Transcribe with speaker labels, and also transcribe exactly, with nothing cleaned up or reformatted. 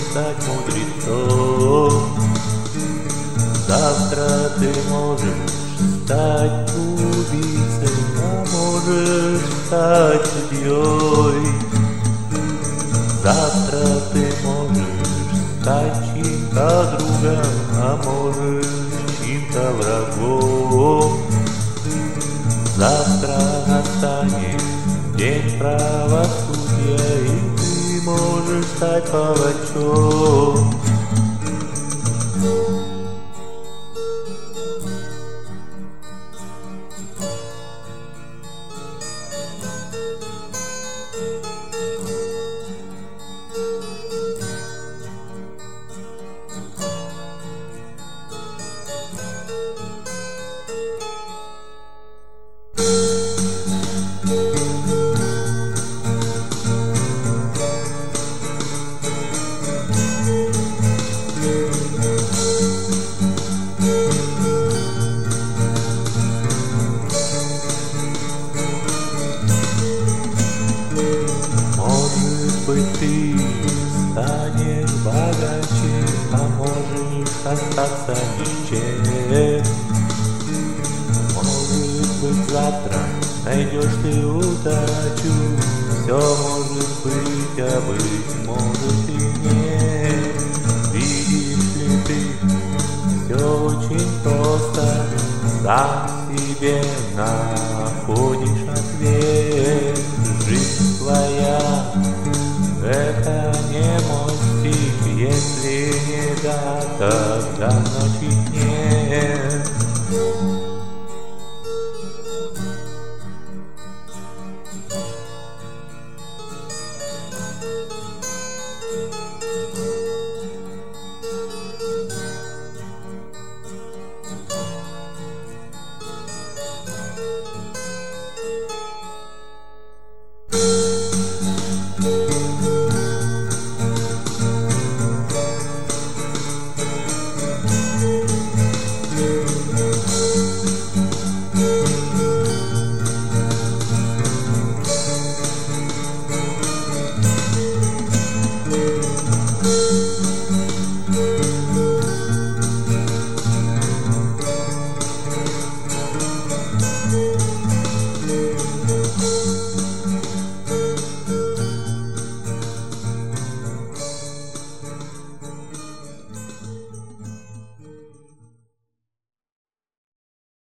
Speaker 1: стать мудрецом. Завтра ты можешь стать убийцей, а можешь стать судьей. Завтра ты можешь стать чьим-то другом, а можешь чьим-то врагом. Завтра настанет день правосудия, и ты можешь стать палачом. Может быть, ты станешь богаче, а можешь остаться ни с чем. Может быть, завтра найдешь ты удачу. Все может быть, а быть может и нет. Видишь ли ты, все очень просто. Сам себе находишь ответ. Жизнь твоя — это не мостик, если не да, тогда ночи нет.